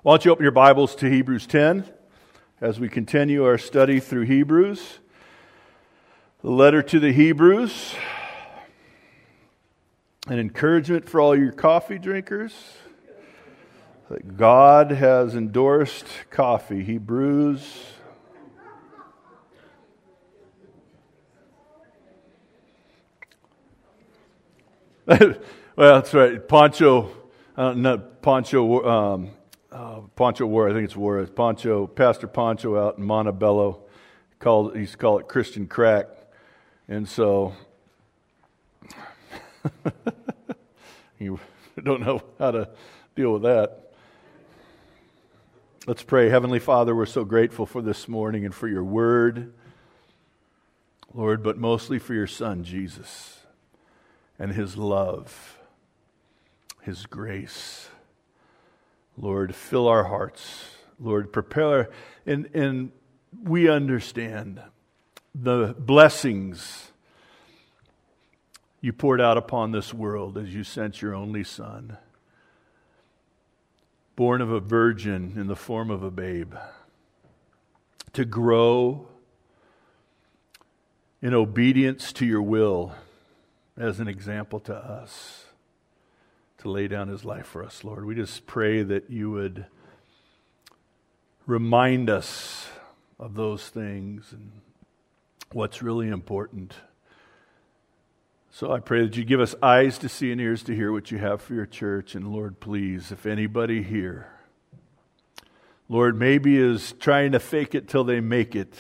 Why don't you open your Bibles to Hebrews 10 as we continue our study through Hebrews. The letter to the Hebrews, an encouragement for all your coffee drinkers. That God has endorsed coffee. He brews. Well, that's right. Pancho Ward, I think it's Ward. Pastor Pancho out in Montebello, he used to call it Christian crack. And so, you don't know how to deal with that. Let's pray. Heavenly Father, we're so grateful for this morning and for your word, Lord, but mostly for your Son, Jesus, and his love, his grace. Lord, fill our hearts. Lord, prepare, and we understand the blessings you poured out upon this world as you sent your only Son, born of a virgin in the form of a babe, to grow in obedience to your will as an example to us, to lay down his life for us, Lord. We just pray that you would remind us of those things and what's really important. So I pray that you give us eyes to see and ears to hear what you have for your church. And Lord, please, if anybody here, Lord, maybe is trying to fake it till they make it,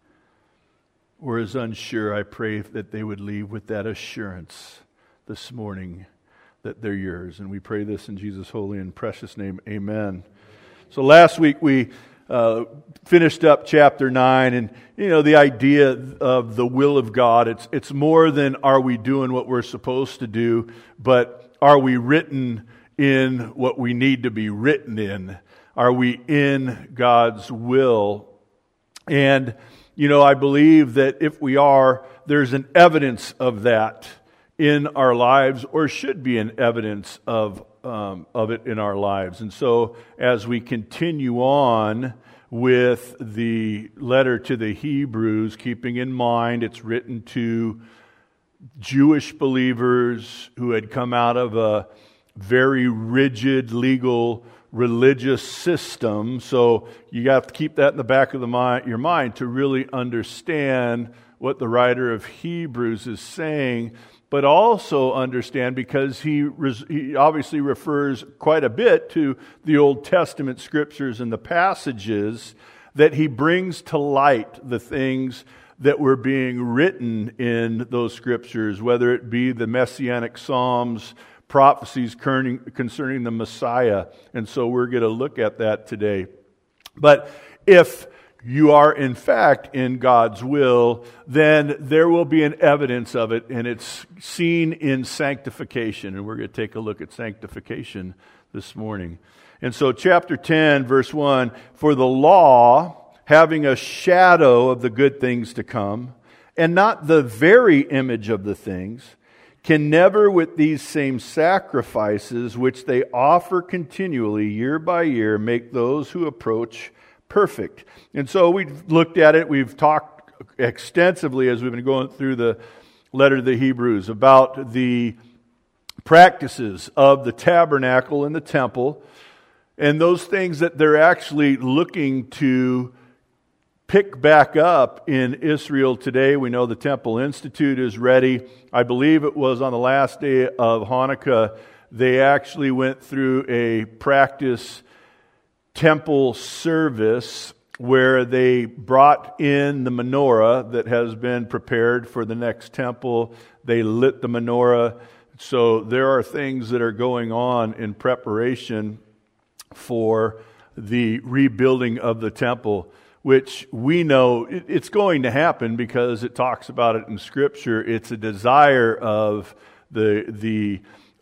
or is unsure, I pray that they would leave with that assurance this morning that they're yours. And we pray this in Jesus' holy and precious name. Amen. So last week we finished up chapter 9, and the idea of the will of God, it's more than are we doing what we're supposed to do, but are we written in what we need to be written in? Are we in God's will? And I believe that if we are, there's an evidence of that in our lives, or should be an evidence of it in our lives. And so as we continue on with the letter to the Hebrews, keeping in mind it's written to Jewish believers who had come out of a very rigid legal religious system. So you have to keep that in the back of your mind to really understand what the writer of Hebrews is saying, but also understand, because he obviously refers quite a bit to the Old Testament scriptures and the passages, that he brings to light the things that were being written in those scriptures, whether it be the Messianic Psalms, prophecies concerning the Messiah. And so we're going to look at that today. But if you are in fact in God's will, then there will be an evidence of it, and it's seen in sanctification. And we're going to take a look at sanctification this morning. And so chapter 10, verse 1, for the law, having a shadow of the good things to come, and not the very image of the things, can never with these same sacrifices, which they offer continually year by year, make those who approach perfect. And so we've looked at it, we've talked extensively as we've been going through the letter to the Hebrews about the practices of the tabernacle and the temple, and those things that they're actually looking to pick back up in Israel today. We know the Temple Institute is ready. I believe it was on the last day of Hanukkah, they actually went through a practice temple service where they brought in the menorah that has been prepared for the next temple. They lit the menorah. So there are things that are going on in preparation for the rebuilding of the temple, which we know it's going to happen because it talks about it in Scripture. It's a desire of certainly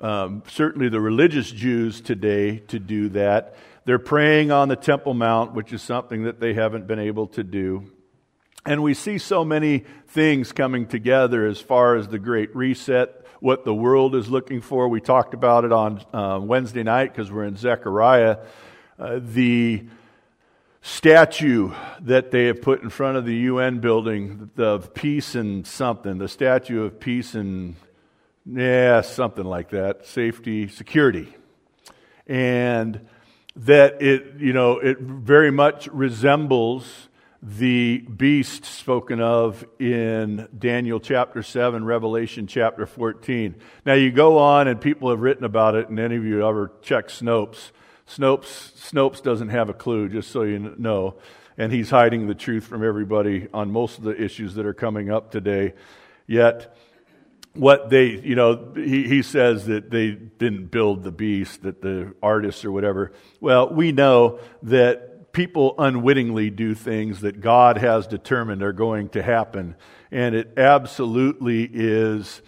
the religious Jews today to do that. They're praying on the Temple Mount, which is something that they haven't been able to do. And we see so many things coming together as far as the Great Reset, what the world is looking for. We talked about it on Wednesday night because we're in Zechariah. The statue that they have put in front of the UN building, the peace and something, the statue of peace and, something like that, safety, security. And that it very much resembles the beast spoken of in Daniel chapter 7, Revelation chapter 14. Now you go on and people have written about it, and any of you ever check Snopes? Snopes doesn't have a clue, just so you know, and he's hiding the truth from everybody on most of the issues that are coming up today. Yet, what they, he says that they didn't build the beast, that the artists or whatever. Well, we know that people unwittingly do things that God has determined are going to happen, and it absolutely is.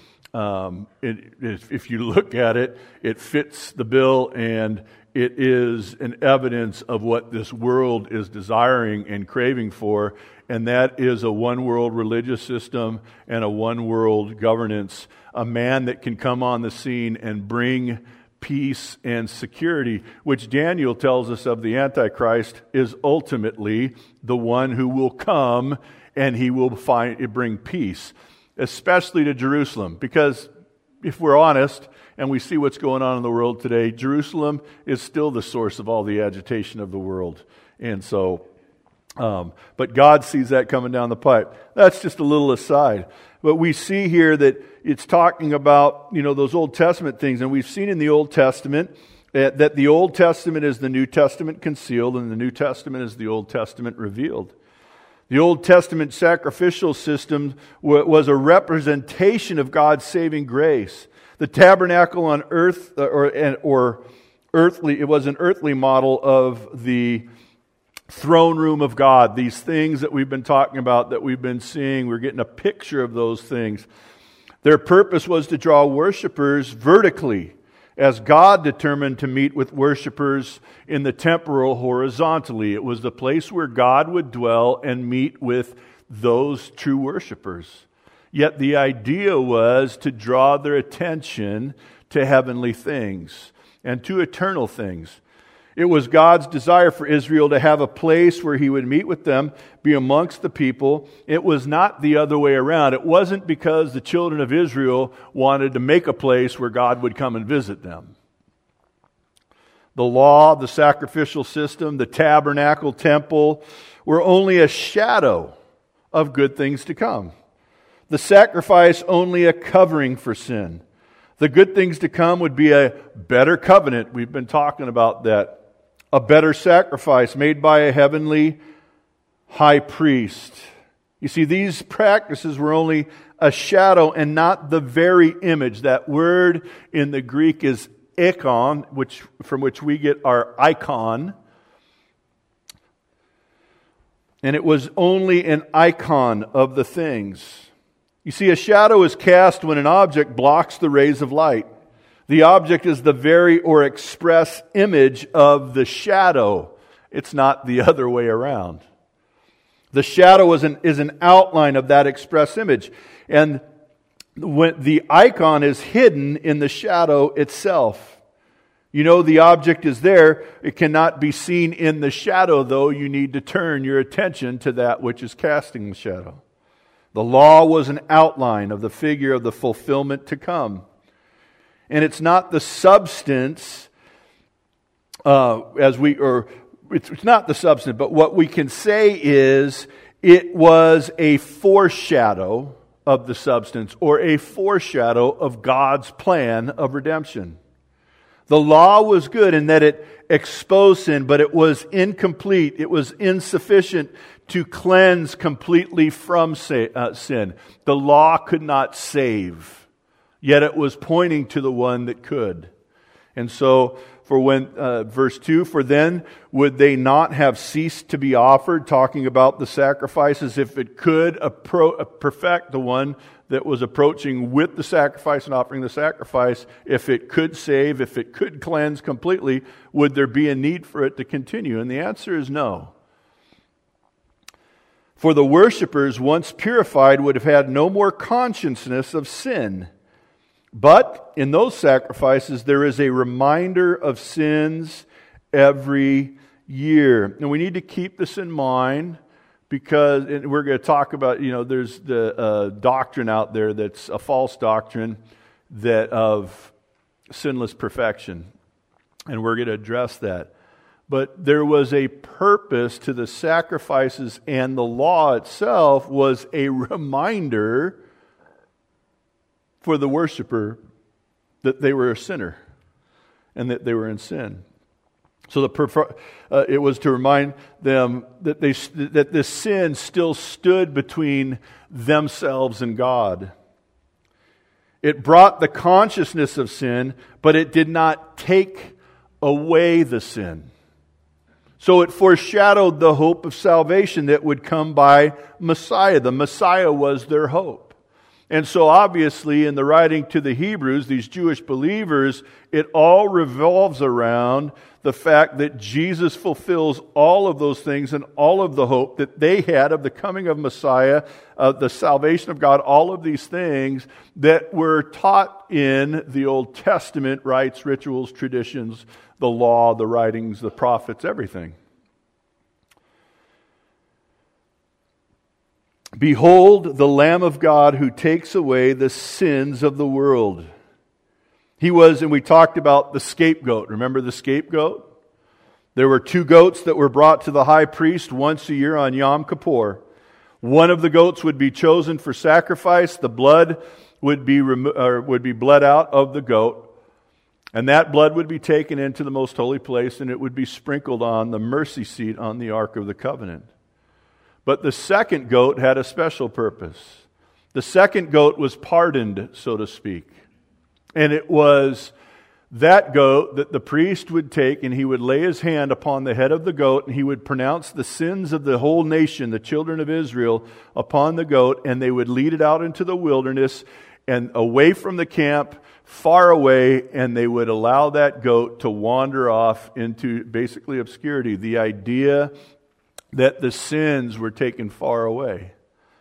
If you look at it, it fits the bill, and it is an evidence of what this world is desiring and craving for, and that is a one-world religious system and a one-world governance, a man that can come on the scene and bring peace and security, which Daniel tells us of the Antichrist is ultimately the one who will come and he will bring peace, especially to Jerusalem, because if we're honest, and we see what's going on in the world today, Jerusalem is still the source of all the agitation of the world. And so, but God sees that coming down the pipe. That's just a little aside. But we see here that it's talking about, those Old Testament things. And we've seen in the Old Testament that the Old Testament is the New Testament concealed, and the New Testament is the Old Testament revealed. The Old Testament sacrificial system was a representation of God's saving grace. The tabernacle on earth, or earthly, it was an earthly model of the throne room of God. These things that we've been talking about, that we've been seeing, we're getting a picture of those things. Their purpose was to draw worshipers vertically, as God determined to meet with worshipers in the temporal horizontally. It was the place where God would dwell and meet with those true worshipers. Yet the idea was to draw their attention to heavenly things and to eternal things. It was God's desire for Israel to have a place where He would meet with them, be amongst the people. It was not the other way around. It wasn't because the children of Israel wanted to make a place where God would come and visit them. The law, the sacrificial system, the tabernacle, temple were only a shadow of good things to come. The sacrifice only a covering for sin. The good things to come would be a better covenant. We've been talking about that. A better sacrifice made by a heavenly high priest. You see, these practices were only a shadow and not the very image. That word in the Greek is ikon, from which we get our icon. And it was only an icon of the things. You see, a shadow is cast when an object blocks the rays of light. The object is the very or express image of the shadow. It's not the other way around. The shadow is an outline of that express image. And when the icon is hidden in the shadow itself. The object is there. It cannot be seen in the shadow, though. You need to turn your attention to that which is casting the shadow. The law was an outline of the figure of the fulfillment to come. And it's not the substance, it's not the substance, but what we can say is it was a foreshadow of the substance, or a foreshadow of God's plan of redemption. The law was good in that it exposed sin, but it was incomplete. It was insufficient to cleanse completely from sin. The law could not save. Yet it was pointing to the one that could. And so, verse 2, for then would they not have ceased to be offered, talking about the sacrifices, if it could perfect the one that was approaching with the sacrifice and offering the sacrifice, if it could save, if it could cleanse completely, would there be a need for it to continue? And the answer is no. For the worshipers, once purified, would have had no more consciousness of sin. But in those sacrifices, there is a reminder of sins every year. And we need to keep this in mind because we're going to talk about, there's the doctrine out there that's a false doctrine that of sinless perfection. And we're going to address that. But there was a purpose to the sacrifices, and the law itself was a reminder for the worshiper that they were a sinner and that they were in sin. So it was to remind them that that this sin still stood between themselves and God. It brought the consciousness of sin, but it did not take away the sin. So it foreshadowed the hope of salvation that would come by Messiah. The Messiah was their hope. And so obviously in the writing to the Hebrews, these Jewish believers, it all revolves around the fact that Jesus fulfills all of those things and all of the hope that they had of the coming of Messiah, the salvation of God, all of these things that were taught in the Old Testament rites, rituals, traditions, the law, the writings, the prophets, everything. Behold the Lamb of God who takes away the sins of the world. He was, and we talked about the scapegoat. Remember the scapegoat? There were 2 goats that were brought to the high priest once a year on Yom Kippur. One of the goats would be chosen for sacrifice. The blood would be bled out of the goat. And that blood would be taken into the most holy place, and it would be sprinkled on the mercy seat on the Ark of the Covenant. But the second goat had a special purpose. The second goat was pardoned, so to speak. And it was that goat that the priest would take, and he would lay his hand upon the head of the goat, and he would pronounce the sins of the whole nation, the children of Israel, upon the goat, and they would lead it out into the wilderness and away from the camp, far away, and they would allow that goat to wander off into basically obscurity. The idea that the sins were taken far away.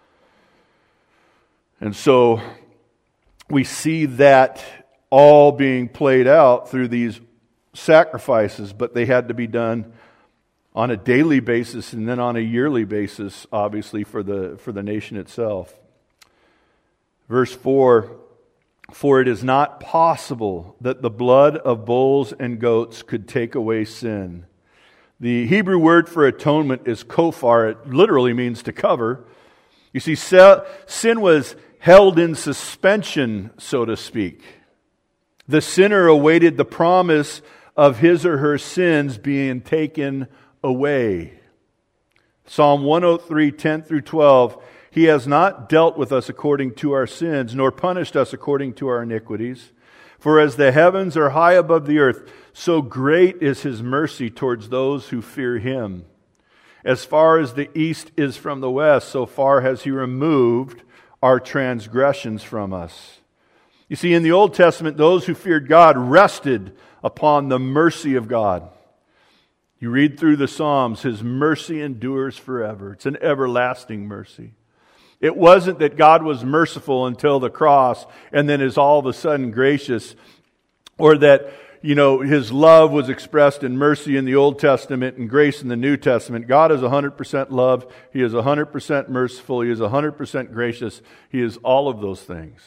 And so we see that all being played out through these sacrifices, but they had to be done on a daily basis and then on a yearly basis, obviously, for the nation itself. Verse 4, for it is not possible that the blood of bulls and goats could take away sin. The Hebrew word for atonement is kofar. It literally means to cover. You see, sin was held in suspension, so to speak. The sinner awaited the promise of his or her sins being taken away. Psalm 103, 10 through 12, He has not dealt with us according to our sins, nor punished us according to our iniquities. For as the heavens are high above the earth, so great is His mercy towards those who fear Him. As far as the east is from the west, so far has He removed our transgressions from us. You see, in the Old Testament, those who feared God rested upon the mercy of God. You read through the Psalms, His mercy endures forever. It's an everlasting mercy. It wasn't that God was merciful until the cross and then is all of a sudden gracious, or that, His love was expressed in mercy in the Old Testament and grace in the New Testament. God is 100% love. He is 100% merciful. He is 100% gracious. He is all of those things.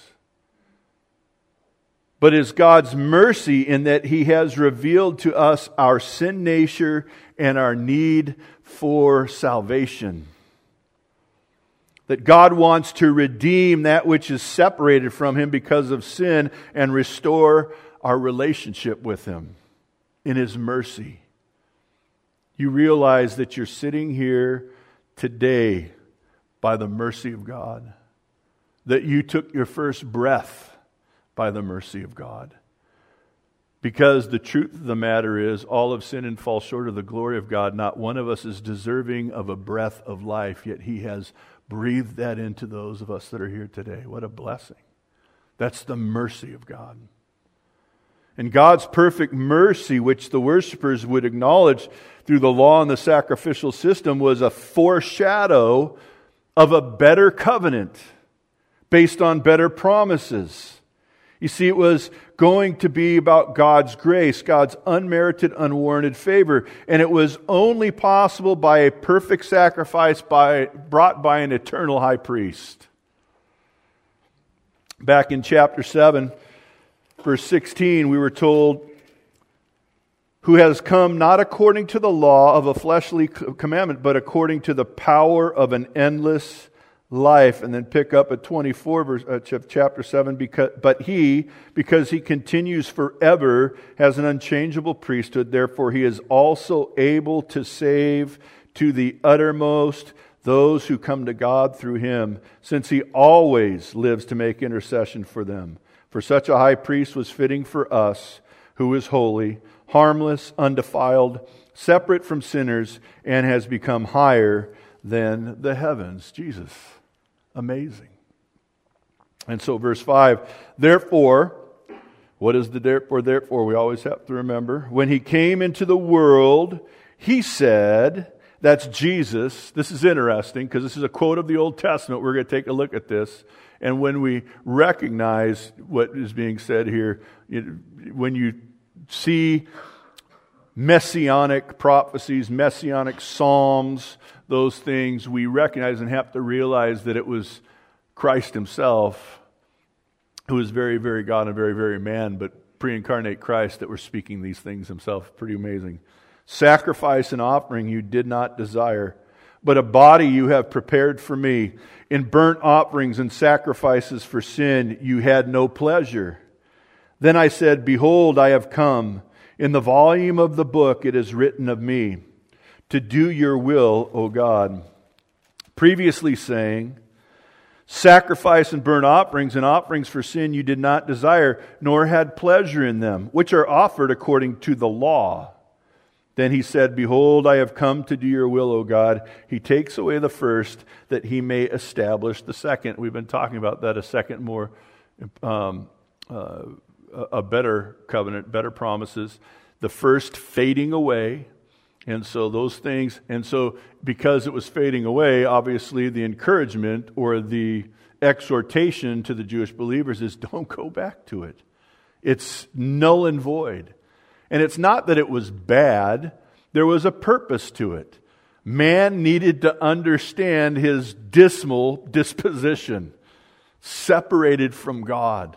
But it's God's mercy in that He has revealed to us our sin nature and our need for salvation. That God wants to redeem that which is separated from Him because of sin and restore our relationship with Him in His mercy. You realize that you're sitting here today by the mercy of God. That you took your first breath by the mercy of God. Because the truth of the matter is, all have sinned and fall short of the glory of God. Not one of us is deserving of a breath of life, yet He has breathed that into those of us that are here today. What a blessing. That's the mercy of God. And God's perfect mercy, which the worshipers would acknowledge through the law and the sacrificial system, was a foreshadow of a better covenant based on better promises. You see, it was going to be about God's grace, God's unmerited, unwarranted favor. And it was only possible by a perfect sacrifice brought by an eternal high priest. Back in chapter 7, verse 16, we were told, who has come not according to the law of a fleshly commandment, but according to the power of an endless life. And then pick up at 24, chapter 7, because he continues forever, has an unchangeable priesthood. Therefore, he is also able to save to the uttermost those who come to God through him, since he always lives to make intercession for them. For such a high priest was fitting for us, who is holy, harmless, undefiled, separate from sinners, and has become higher than the heavens. Jesus. Amazing. And so verse 5, therefore, what is the therefore? Therefore, we always have to remember, when he came into the world, he said, that's Jesus. This is interesting because this is a quote of the Old Testament. We're going to take a look at this. And when we recognize what is being said here, when you see messianic prophecies, messianic psalms, those things, we recognize and have to realize that it was Christ himself, who is very, very God and very, very man, but pre-incarnate Christ that were speaking these things himself. Pretty amazing. Sacrifice and offering you did not desire, but a body you have prepared for me. In burnt offerings and sacrifices for sin you had no pleasure. Then I said, behold, I have come. In the volume of the book it is written of me, to do your will, O God. Previously saying, sacrifice and burnt offerings and offerings for sin you did not desire, nor had pleasure in them, which are offered according to the law. Then he said, behold, I have come to do your will, O God. He takes away the first, that he may establish the second. We've been talking about that, a second more, a better covenant, better promises. The first fading away. And so those things, and so because it was fading away, obviously the encouragement or the exhortation to the Jewish believers is don't go back to it. It's null and void. And it's not that it was bad. There was a purpose to it. Man needed to understand his dismal disposition, separated from God,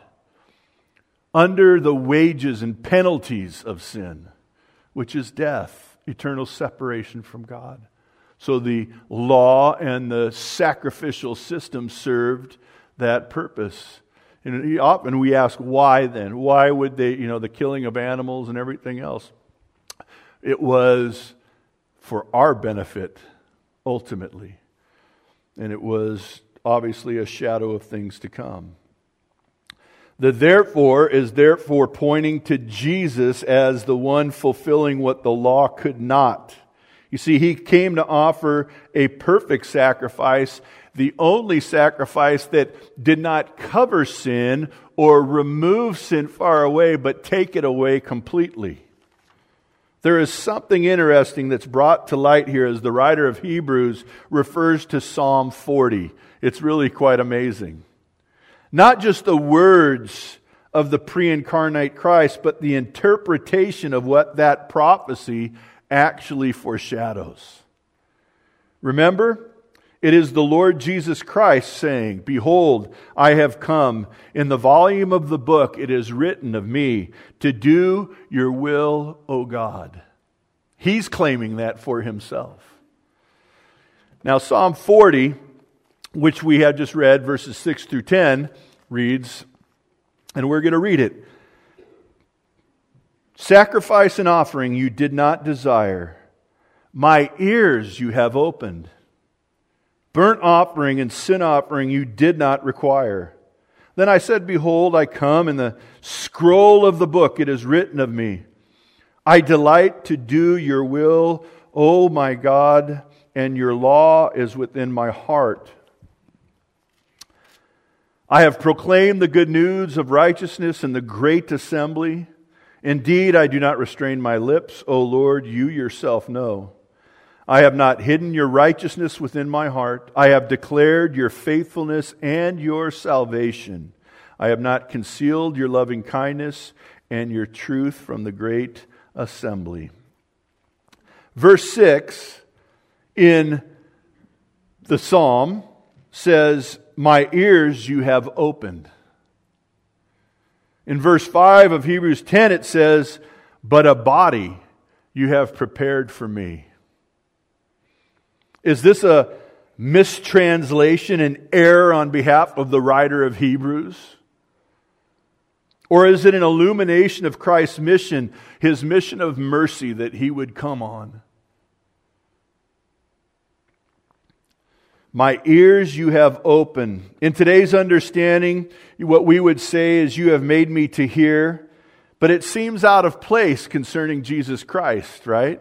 under the wages and penalties of sin, which is death, eternal separation from God. So the law and the sacrificial system served that purpose. And often we ask, why then? Why would they, the killing of animals and everything else? It was for our benefit, ultimately. And it was obviously a shadow of things to come. The therefore is therefore pointing to Jesus as the one fulfilling what the law could not. You see, he came to offer a perfect sacrifice, the only sacrifice that did not cover sin or remove sin far away, but take it away completely. There is something interesting that's brought to light here as the writer of Hebrews refers to Psalm 40. It's really quite amazing. Not just the words of the pre-incarnate Christ, but the interpretation of what that prophecy actually foreshadows. Remember, it is the Lord Jesus Christ saying, behold, I have come. In the volume of the book it is written of me, to do your will, O God. He's claiming that for himself. Now Psalm 40, which we have just read, verses 6 through 10, reads, and we're going to read it. Sacrifice and offering you did not desire. My ears you have opened. Burnt offering and sin offering you did not require. Then I said, behold, I come. In the scroll of the book it is written of me. I delight to do your will, O my God, and your law is within my heart. I have proclaimed the good news of righteousness in the great assembly. Indeed, I do not restrain my lips, O Lord, you yourself know. I have not hidden your righteousness within my heart. I have declared your faithfulness and your salvation. I have not concealed your loving kindness and your truth from the great assembly. Verse 6 in the psalm says, my ears you have opened. In verse 5 of Hebrews 10 it says, but a body you have prepared for me. Is this a mistranslation, an error on behalf of the writer of Hebrews? Or is it an illumination of Christ's mission, His mission of mercy that He would come on? My ears you have opened. In today's understanding, what we would say is you have made me to hear, but it seems out of place concerning Jesus Christ, right?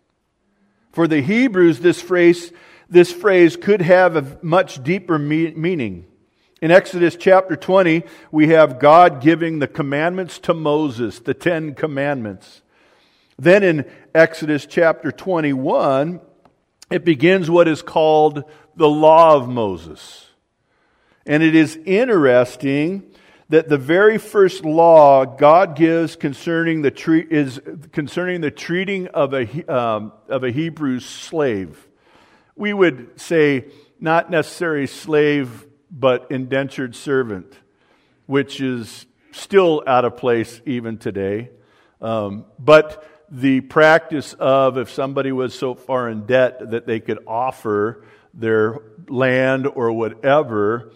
For the Hebrews, this phrase could have a much deeper meaning. In Exodus chapter 20, we have God giving the commandments to Moses, the 10 commandments. Then in Exodus chapter 21, it begins what is called the law of Moses. And it is interesting that the very first law God gives concerning the treating of a Hebrew slave. We would say not necessarily slave, but indentured servant, which is still out of place even today. But the practice of if somebody was so far in debt that they could offer their land or whatever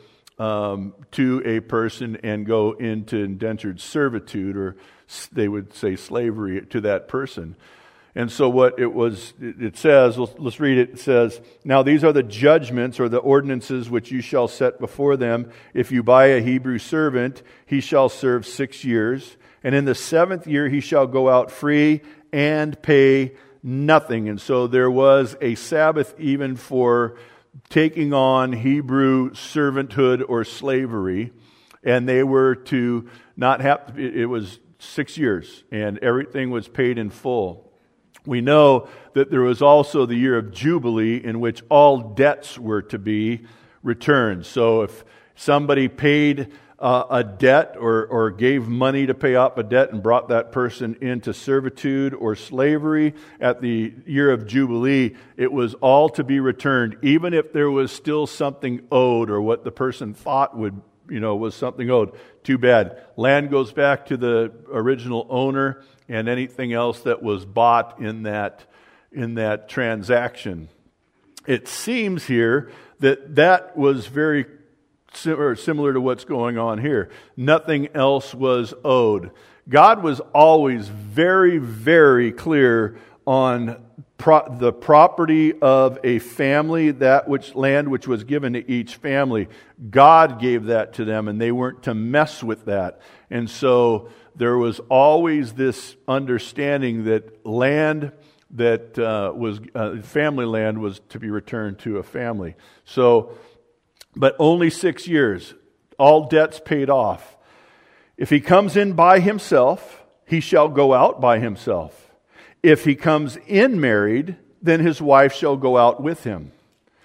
to a person and go into indentured servitude, or they would say slavery to that person. And so what it says, let's read it. It says, now these are the judgments or the ordinances which you shall set before them. If you buy a Hebrew servant, he shall serve 6 years. And in the 7th year he shall go out free and pay nothing. And so there was a Sabbath even for taking on Hebrew servanthood or slavery. And they were to not have, it was 6 years, and everything was paid in full. We know that there was also the year of Jubilee in which all debts were to be returned. So if somebody paid a debt or gave money to pay off a debt and brought that person into servitude or slavery at the year of Jubilee, it was all to be returned, even if there was still something owed or what the person thought was something owed. Too bad. Land goes back to the original owner, and anything else that was bought in that transaction. It seems here that was very similar to what's going on here. Nothing else was owed. God was always very, very clear on the property of a family, land which was given to each family. God gave that to them, and they weren't to mess with that. And so there was always this understanding that land that was family land was to be returned to a family. So, but only 6 years, all debts paid off. If he comes in by himself, he shall go out by himself. If he comes in married, then his wife shall go out with him.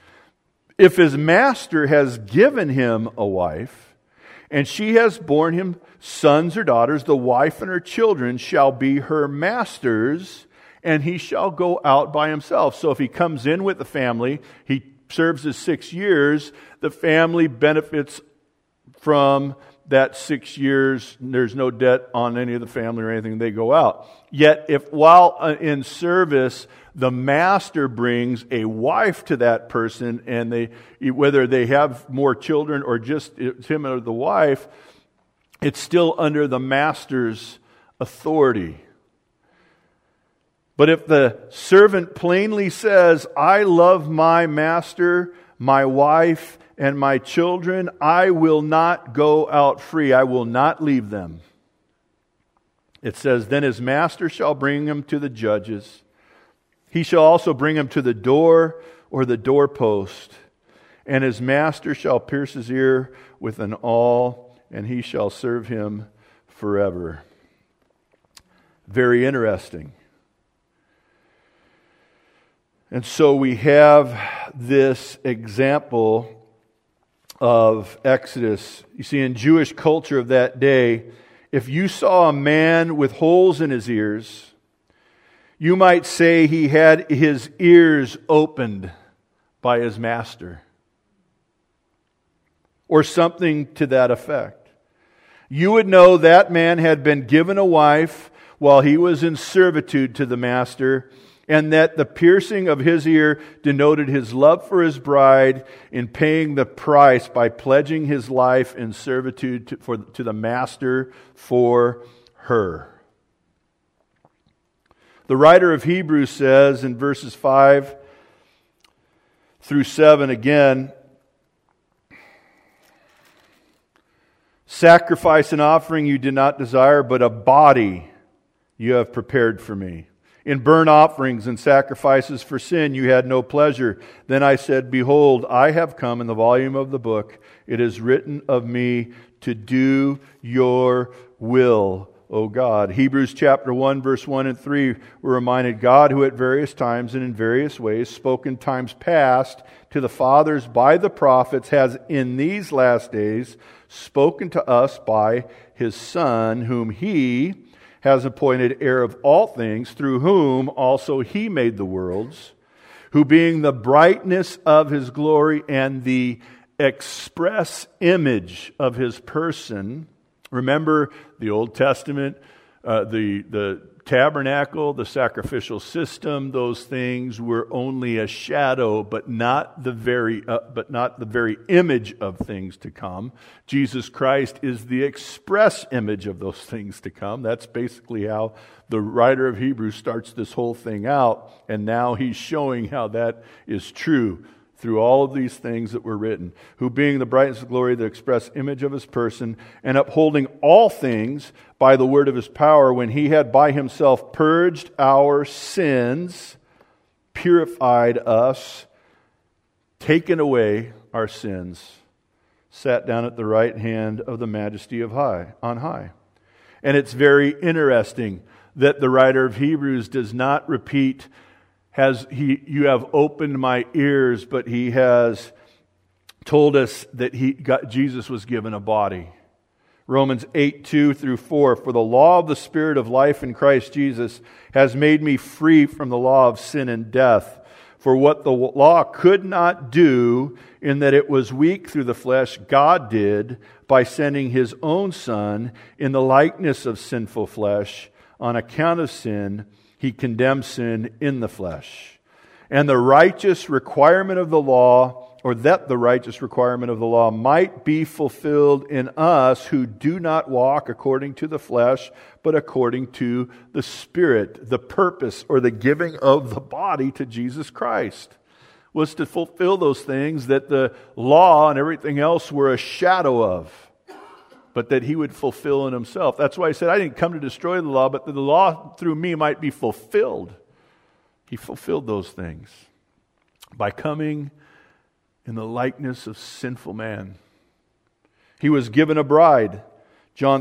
If his master has given him a wife, and she has borne him sons or daughters, the wife and her children shall be her master's, and he shall go out by himself. So if he comes in with the family, he serves his 6 years, the family benefits from that 6 years. There's no debt on any of the family or anything. They go out. Yet if while in service, the master brings a wife to that person, and whether they have more children or just it's him or the wife, it's still under the master's authority. But if the servant plainly says, I love my master, my wife, and my children, I will not go out free. I will not leave them. It says, then his master shall bring him to the judges. He shall also bring him to the door or the doorpost. And his master shall pierce his ear with an awl, and he shall serve him forever. Very interesting. And so we have this example of Exodus. You see, in Jewish culture of that day, if you saw a man with holes in his ears, you might say he had his ears opened by his master, or something to that effect. You would know that man had been given a wife while he was in servitude to the master, and that the piercing of his ear denoted his love for his bride in paying the price by pledging his life in servitude to the master for her. The writer of Hebrews says in verses 5 through 7 again, "Sacrifice and offering you did not desire, but a body you have prepared for me. In burnt offerings and sacrifices for sin you had no pleasure. Then I said, Behold, I have come in the volume of the book. It is written of me to do your will, O God." Hebrews chapter 1, verse 1 and 3, we're reminded, God, who at various times and in various ways spoke in times past to the fathers by the prophets, has in these last days spoken to us by His Son, whom He has appointed heir of all things, through whom also He made the worlds, who being the brightness of His glory and the express image of His person. Remember the Old Testament, the tabernacle, the sacrificial system, those things were only a shadow, but not the very image of things to come. Jesus Christ is the express image of those things to come. That's basically how the writer of Hebrews starts this whole thing out, and now he's showing how that is true through all of these things that were written, who being the brightness of glory, the express image of His person, and upholding all things by the word of His power, when He had by Himself purged our sins, purified us, taken away our sins, sat down at the right hand of the Majesty of on high. And it's very interesting that the writer of Hebrews does not repeat, you have opened my ears, but he has told us that Jesus was given a body. Romans 8:2 through 4, "For the law of the Spirit of life in Christ Jesus has made me free from the law of sin and death. For what the law could not do, in that it was weak through the flesh, God did by sending His own Son in the likeness of sinful flesh. On account of sin, He condemned sin in the flesh. And the righteous requirement of the law, or that the righteous requirement of the law might be fulfilled in us who do not walk according to the flesh, but according to the Spirit." The purpose or the giving of the body to Jesus Christ was to fulfill those things that the law and everything else were a shadow of, but that He would fulfill in Himself. That's why He said, I didn't come to destroy the law, but that the law through me might be fulfilled. He fulfilled those things by coming in the likeness of sinful man. He was given a bride. John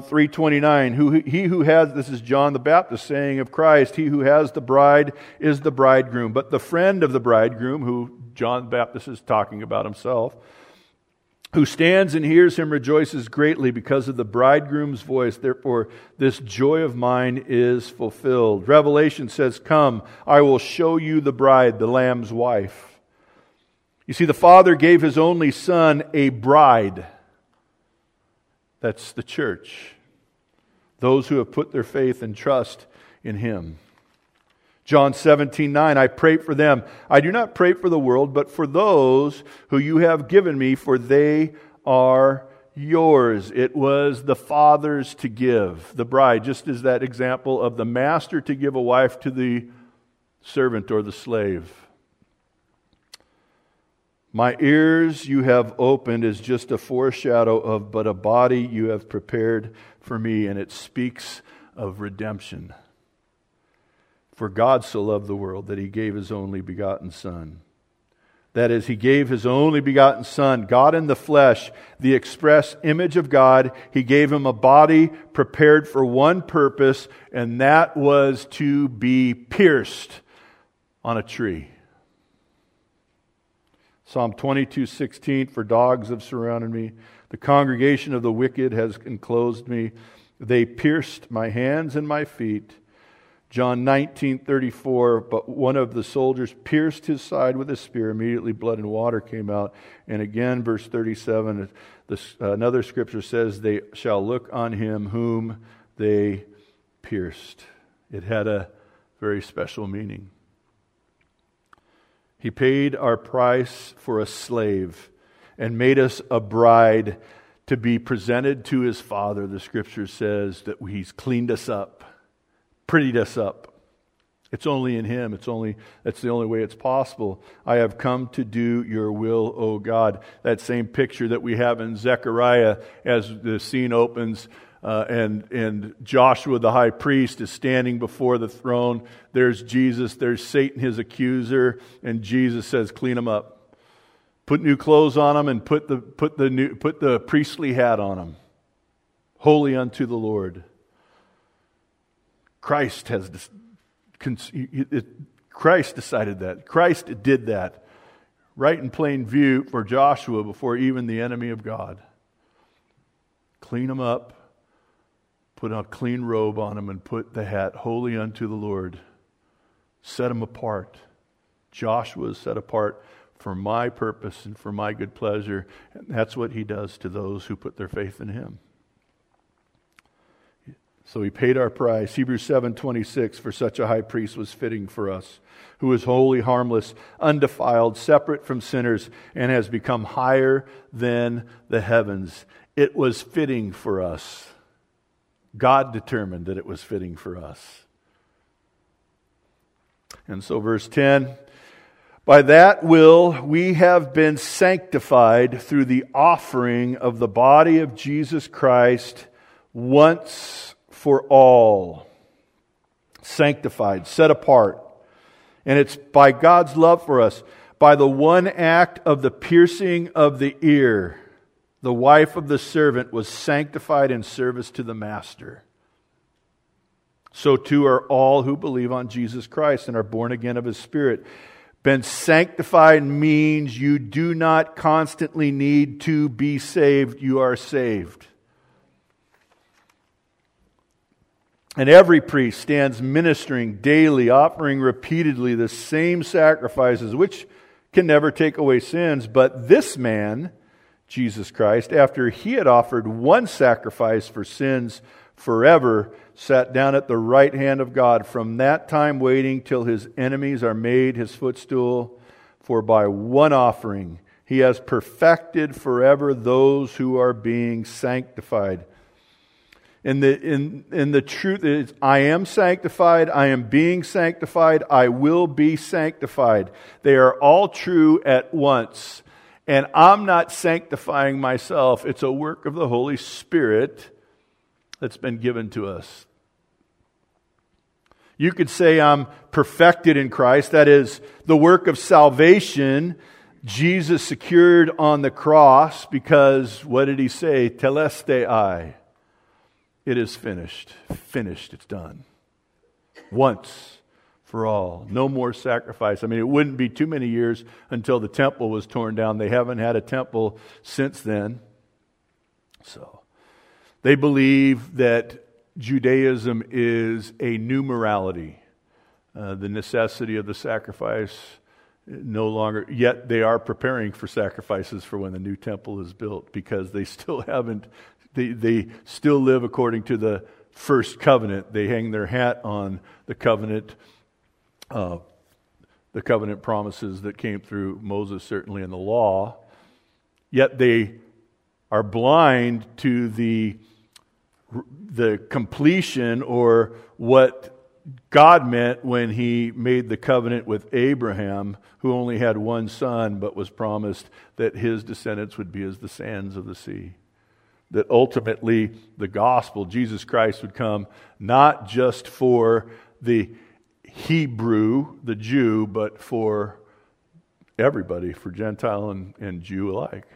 3:29, this is John the Baptist saying of Christ, "He who has the bride is the bridegroom. But the friend of the bridegroom," who John the Baptist is talking about himself, "who stands and hears him rejoices greatly because of the bridegroom's voice. Therefore, this joy of mine is fulfilled." Revelation says, "Come, I will show you the bride, the Lamb's wife." You see, the Father gave His only Son a bride. That's the church. Those who have put their faith and trust in Him. John 17:9, "I pray for them. I do not pray for the world, but for those who you have given me, for they are yours." It was the Father's to give, the bride, just as that example of the master to give a wife to the servant or the slave. "My ears you have opened" is just a foreshadow of, "but a body you have prepared for me," and it speaks of redemption. "For God so loved the world that He gave His only begotten Son." That is, He gave His only begotten Son, God in the flesh, the express image of God. He gave Him a body prepared for one purpose, and that was to be pierced on a tree. Psalm 22:16, for dogs have surrounded me. The congregation of the wicked has enclosed me. They pierced my hands and my feet. John 19:34, but one of the soldiers pierced his side with a spear. Immediately blood and water came out. And again, verse 37, another scripture says, they shall look on him whom they pierced. It had a very special meaning. He paid our price for a slave and made us a bride to be presented to His Father. The Scripture says that He's cleaned us up, prettied us up. It's only in Him. That's the only way it's possible. I have come to do your will, O God. That same picture that we have in Zechariah as the scene opens, and Joshua the high priest is standing before the throne. There's Jesus, there's Satan his accuser, and Jesus says, clean him up. Put new clothes on him and put the priestly hat on him. Holy unto the Lord. Christ decided that. Christ did that right in plain view for Joshua before even the enemy of God. Clean him up. Put a clean robe on him and put the hat, holy unto the Lord. Set him apart. Joshua is set apart for my purpose and for my good pleasure. And that's what He does to those who put their faith in Him. So He paid our price. Hebrews 7:26, for such a high priest was fitting for us, who is holy, harmless, undefiled, separate from sinners, and has become higher than the heavens. It was fitting for us. God determined that it was fitting for us. And so verse 10, by that will we have been sanctified through the offering of the body of Jesus Christ once for all. Sanctified, set apart. And it's by God's love for us, by the one act of the piercing of the ear. The wife of the servant was sanctified in service to the master. So too are all who believe on Jesus Christ and are born again of His Spirit. Been sanctified means you do not constantly need to be saved. You are saved. And every priest stands ministering daily, offering repeatedly the same sacrifices, which can never take away sins. But this man, Jesus Christ, after He had offered one sacrifice for sins forever, sat down at the right hand of God, from that time waiting till His enemies are made His footstool. For by one offering He has perfected forever those who are being sanctified. And the truth is, I am sanctified, I am being sanctified, I will be sanctified. They are all true at once. And I'm not sanctifying myself. It's a work of the Holy Spirit that's been given to us. You could say I'm perfected in Christ. That is, the work of salvation Jesus secured on the cross, because what did He say? Telestai. It is finished. Finished. It's done. Once for all. No more sacrifice. I mean, it wouldn't be too many years until the temple was torn down. They haven't had a temple since then. So, they believe that Judaism is a new morality. The necessity of the sacrifice no longer, yet they are preparing for sacrifices for when the new temple is built, because they still haven't, they still live according to the first covenant. They hang their hat on the covenant promises that came through Moses, certainly in the law. Yet they are blind to the completion, or what God meant when He made the covenant with Abraham, who only had one son, but was promised that his descendants would be as the sands of the sea. That ultimately the gospel, Jesus Christ, would come not just for the Hebrew, the Jew, but for everybody, for Gentile and Jew alike.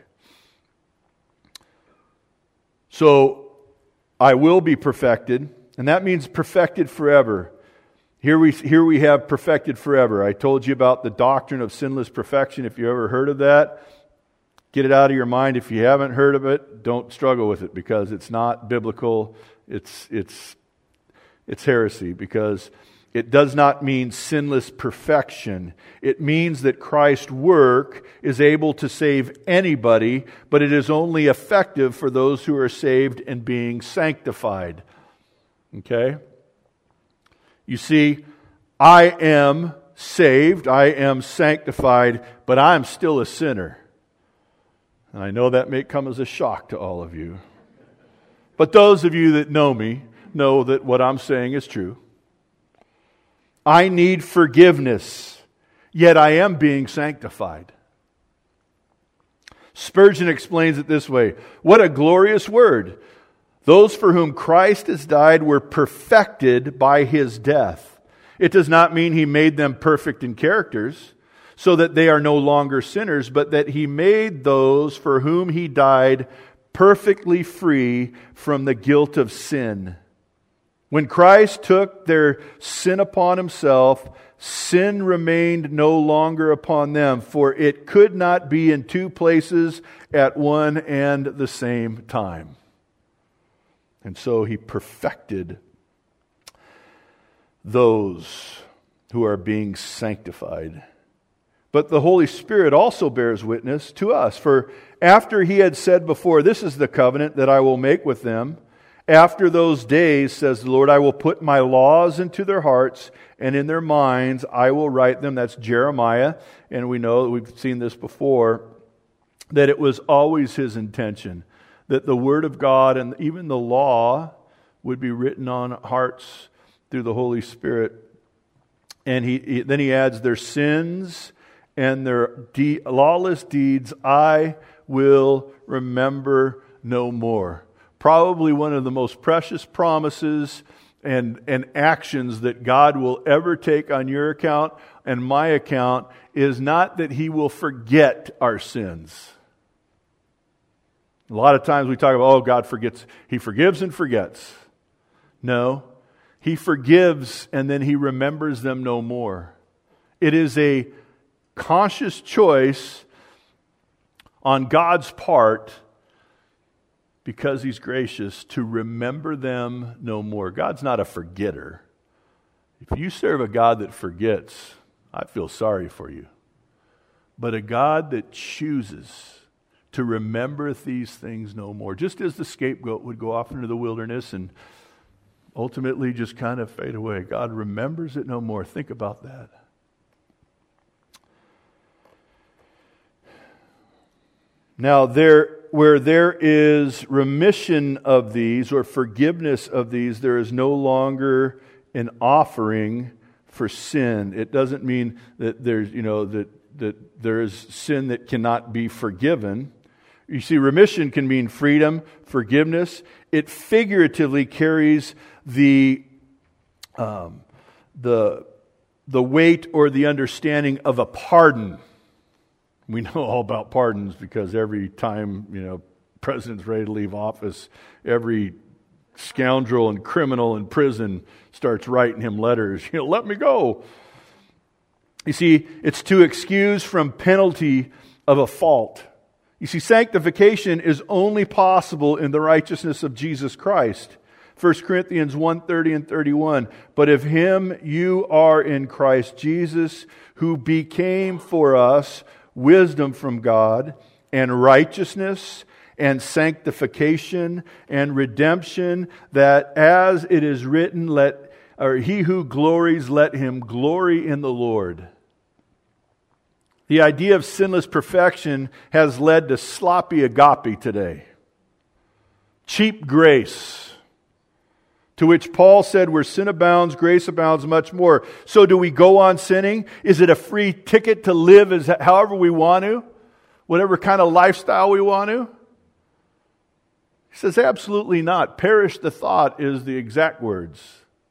So, I will be perfected, and that means perfected forever. Here we have perfected forever. I told you about the doctrine of sinless perfection. If you ever heard of that, get it out of your mind. If you haven't heard of it, don't struggle with it, because it's not biblical. It's heresy, because it does not mean sinless perfection. It means that Christ's work is able to save anybody, but it is only effective for those who are saved and being sanctified. Okay? You see, I am saved, I am sanctified, but I'm still a sinner. And I know that may come as a shock to all of you. But those of you that know me know that what I'm saying is true. I need forgiveness, yet I am being sanctified. Spurgeon explains it this way: what a glorious word! Those for whom Christ has died were perfected by His death. It does not mean He made them perfect in characters, so that they are no longer sinners, but that He made those for whom He died perfectly free from the guilt of sin. When Christ took their sin upon Himself, sin remained no longer upon them, for it could not be in two places at one and the same time. And so He perfected those who are being sanctified. But the Holy Spirit also bears witness to us. For after He had said before, "This is the covenant that I will make with them. After those days, says the Lord, I will put my laws into their hearts, and in their minds I will write them." That's Jeremiah. And we know that we've seen this before, that it was always His intention that the Word of God and even the law would be written on hearts through the Holy Spirit. And then he adds, their sins and their lawless deeds I will remember no more. Probably one of the most precious promises and actions that God will ever take on your account and my account is not that He will forget our sins. A lot of times we talk about, oh, God forgets. He forgives and forgets. No, He forgives and then He remembers them no more. It is a conscious choice on God's part, because He's gracious, to remember them no more. God's not a forgetter. If you serve a God that forgets, I feel sorry for you. But a God that chooses to remember these things no more, just as the scapegoat would go off into the wilderness and ultimately just kind of fade away. God remembers it no more. Think about that. Now, where there is remission of these or forgiveness of these, there is no longer an offering for sin. It doesn't mean that there's, that there is sin that cannot be forgiven. You see, remission can mean freedom, forgiveness. It figuratively carries the weight or the understanding of a pardon. We know all about pardons because every time, president's ready to leave office, every scoundrel and criminal in prison starts writing him letters. Let me go. You see, it's to excuse from penalty of a fault. You see, sanctification is only possible in the righteousness of Jesus Christ. 1 Corinthians 1:30 and 31. But of Him you are in Christ Jesus, who became for us wisdom from God, and righteousness, and sanctification, and redemption, that as it is written, he who glories, let him glory in the Lord. The idea of sinless perfection has led to sloppy agape today. Cheap grace, to which Paul said, where sin abounds, grace abounds much more. So do we go on sinning? Is it a free ticket to live as however we want to? Whatever kind of lifestyle we want to? He says, absolutely not. Perish the thought is the exact words.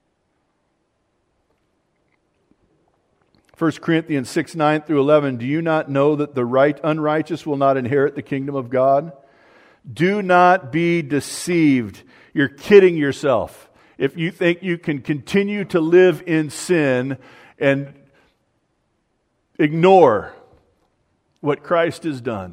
1 Corinthians 6:9 through 11. Do you not know that the unrighteous will not inherit the kingdom of God? Do not be deceived. You're kidding yourself. if you think you can continue to live in sin and ignore what Christ has done.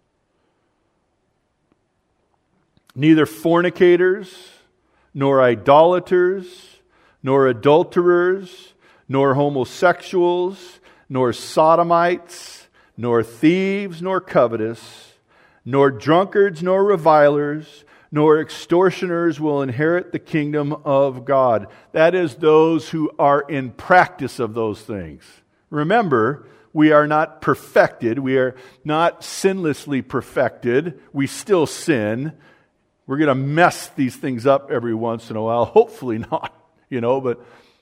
Neither fornicators, nor idolaters, nor adulterers, nor homosexuals, nor sodomites, nor thieves, nor covetous, nor drunkards, nor revilers, nor extortioners will inherit the kingdom of God. That is, those who are in practice of those things. Remember, we are not perfected. We are not sinlessly perfected. We still sin. We're going to mess these things up every once in a while. Hopefully not, but,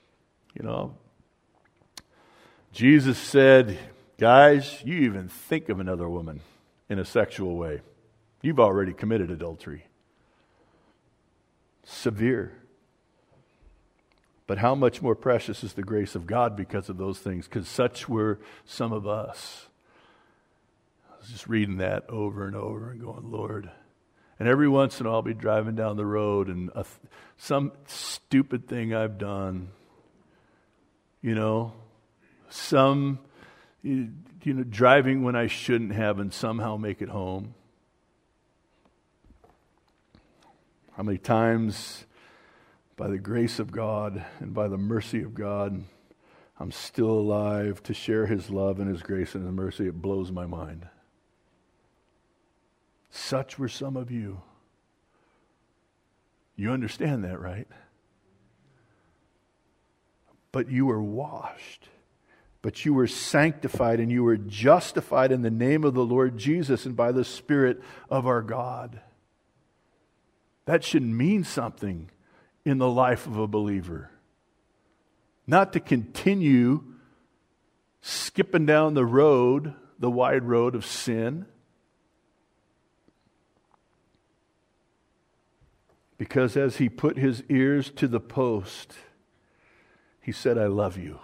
Jesus said, guys, you even think of another woman in a sexual way, you've already committed adultery. Severe. But how much more precious is the grace of God because of those things? Because such were some of us. I was just reading that over and over and going, Lord. And every once in a while I'll be driving down the road and some stupid thing I've done, driving when I shouldn't have and somehow make it home. How many times, by the grace of God and by the mercy of God, I'm still alive to share His love and His grace and His mercy. It blows my mind. Such were some of you. You understand that, right? But you were washed. But you were sanctified and you were justified in the name of the Lord Jesus and by the Spirit of our God. That should mean something in the life of a believer. Not to continue skipping down the road, the wide road of sin. Because as he put his ears to the post, he said, I love you.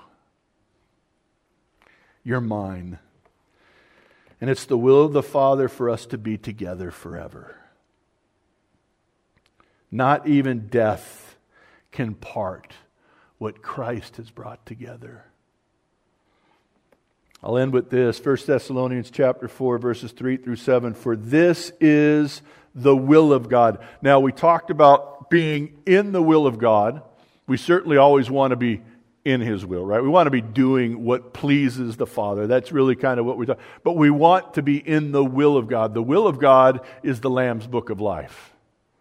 You're mine. And it's the will of the Father for us to be together forever. Not even death can part what Christ has brought together. I'll end with this. 1 Thessalonians chapter 4, verses 3 through 7. For this is the will of God. Now, we talked about being in the will of God. We certainly always want to be in His will, right? We want to be doing what pleases the Father. That's really kind of what we're talking about. But we want to be in the will of God. The will of God is the Lamb's book of life.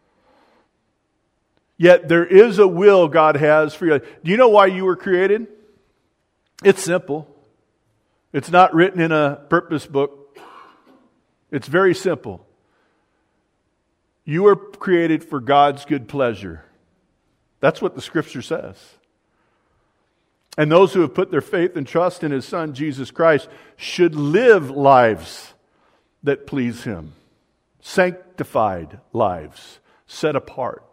Yet there is a will God has for you. Do you know why you were created? It's simple. It's not written in a purpose book. It's very simple. You were created for God's good pleasure. That's what the Scripture says. And those who have put their faith and trust in His Son, Jesus Christ, should live lives that please Him. Sanctified lives, set apart.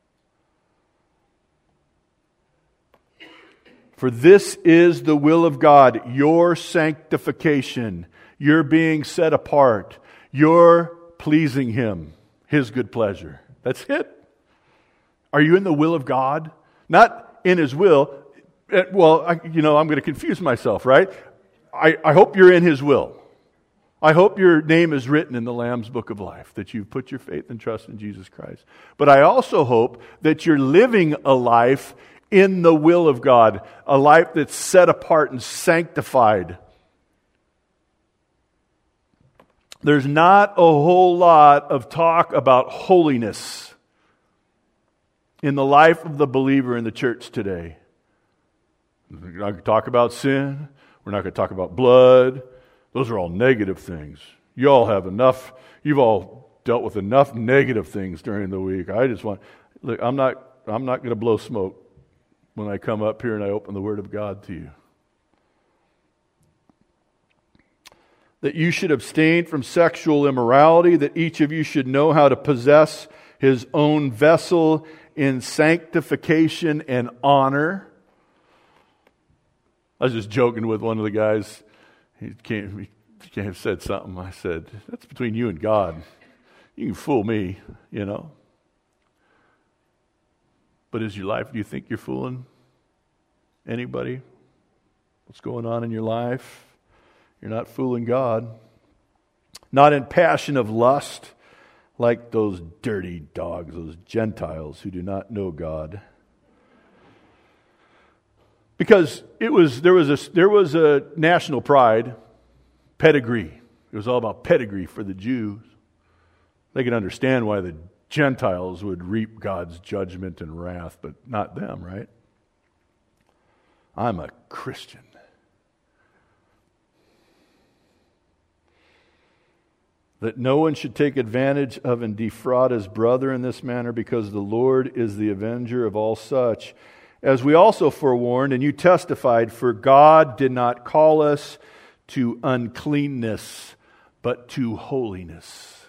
For this is the will of God, your sanctification, your being set apart, your pleasing Him, His good pleasure. That's it. Are you in the will of God? Not in His will. Well, I'm going to confuse myself, right? I hope you're in His will. I hope your name is written in the Lamb's book of life, that you've put your faith and trust in Jesus Christ. But I also hope that you're living a life in the will of God, a life that's set apart and sanctified. There's not a whole lot of talk about holiness in the life of the believer in the church today. We're not going to talk about sin. We're not going to talk about blood. Those are all negative things. You all have enough. You've all dealt with enough negative things during the week. Look, I'm not going to blow smoke when I come up here and I open the Word of God to you. That you should abstain from sexual immorality, that each of you should know how to possess his own vessel in sanctification and honor. I was just joking with one of the guys. He came and said something. I said, that's between you and God. You can fool me, But But is your life, do you think you're fooling anybody? What's going on in your life? You're not fooling God. Not in passion of lust, like those dirty dogs, those Gentiles who do not know God. Because there was a national pride, pedigree. It was all about pedigree for the Jews. They could understand why the Gentiles would reap God's judgment and wrath, but not them, right? I'm a Christian. That no one should take advantage of and defraud his brother in this manner, because the Lord is the avenger of all such. As we also forewarned, and you testified, for God did not call us to uncleanness, but to holiness.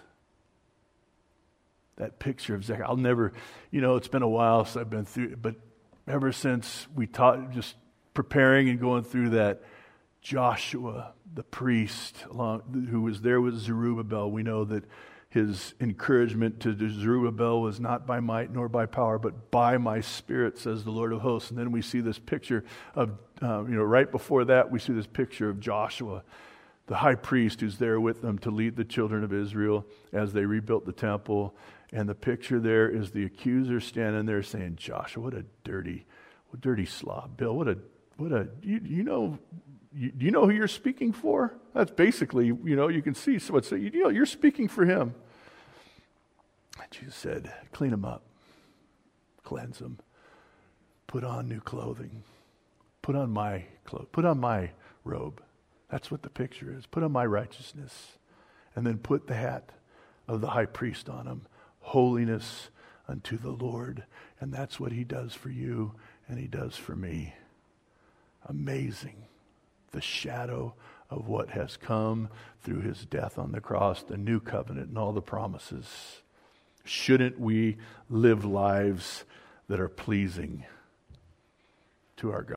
That picture of Zechariah, I'll never, it's been a while since I've been through it, but ever since we taught, just preparing and going through that, Joshua, the priest, who was there with Zerubbabel, we know that his encouragement to Zerubbabel was not by might nor by power, but by my Spirit, says the Lord of hosts. And then we see this picture of, right before that, we see this picture of Joshua, the high priest who's there with them to lead the children of Israel as they rebuilt the temple. And the picture there is the accuser standing there saying, Joshua, what a dirty slob. Bill, you know who you're speaking for? That's basically, you can see what's, you're speaking for him. And Jesus said, clean him up, cleanse him, put on new clothing, put on my robe. That's what the picture is. Put on my righteousness, and then put the hat of the high priest on him. Holiness unto the Lord. And that's what he does for you, and he does for me. Amazing. The shadow of what has come through his death on the cross, the new covenant and all the promises. Shouldn't we live lives that are pleasing to our God?